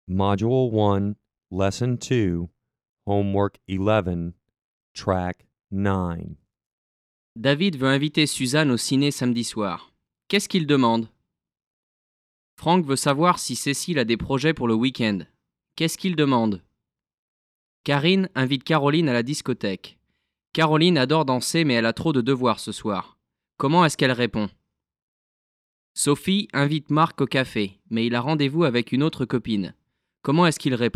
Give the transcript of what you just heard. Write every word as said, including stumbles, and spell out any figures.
Module one, Lesson two, Homework eleven, Track nine. David veut inviter Suzanne au ciné samedi soir. Qu'est-ce qu'il demande ? Franck veut savoir si Cécile a des projets pour le week-end. Qu'est-ce qu'il demande ? Karine invite Caroline à la discothèque. Caroline adore danser mais elle a trop de devoirs ce soir. Comment est-ce qu'elle répond ? Sophie invite Marc au café, mais il a rendez-vous avec une autre copine. Comment est-ce qu'il répond ?